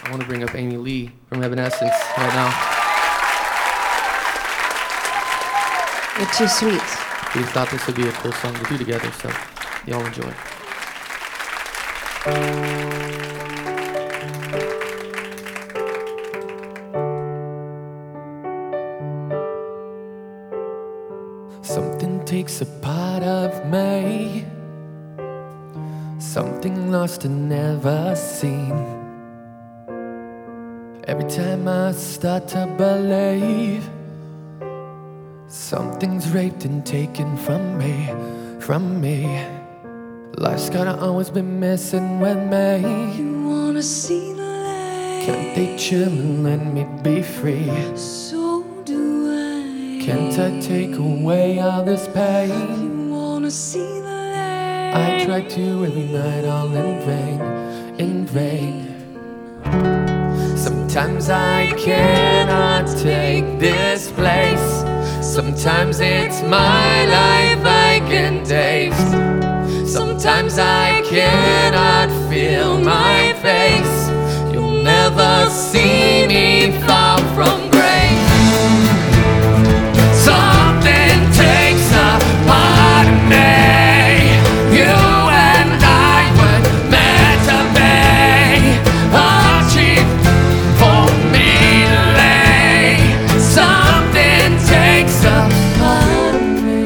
I want to bring up Amy Lee from Evanescence right now. You're too sweet. We thought this would be a cool song to do together, so y'all enjoy. Something takes a part of me, something lost and never seen. Every time I start to believe, something's raped and taken from me, from me. Life's gotta always be messing with me. You wanna see the light? Can't they chill and let me be free? So do I. Can't I take away all this pain? You wanna see the light? I try to every night, all in vain, in vain. Sometimes I cannot take this place. Sometimes it's my life I can taste. Sometimes I cannot feel my face. You'll never see me fall from grace. Something takes a part of me. You and I were meant to be. A cheap for me to lay. Something takes a part of me.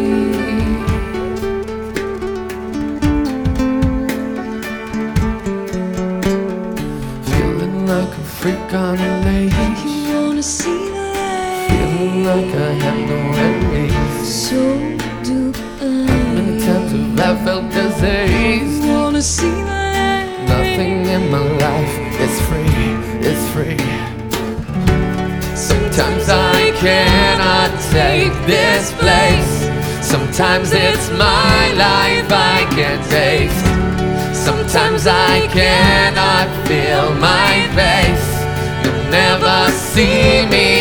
Feeling like a freak on a leash. You wanna see the light? Feeling like I have no enemies. So do Many I. times have I felt diseased. You wanna see the light? Nothing in my life is free, is free. Sometimes I cannot take this place. Sometimes it's my life I can't taste. Sometimes I cannot feel my face. You'll never see me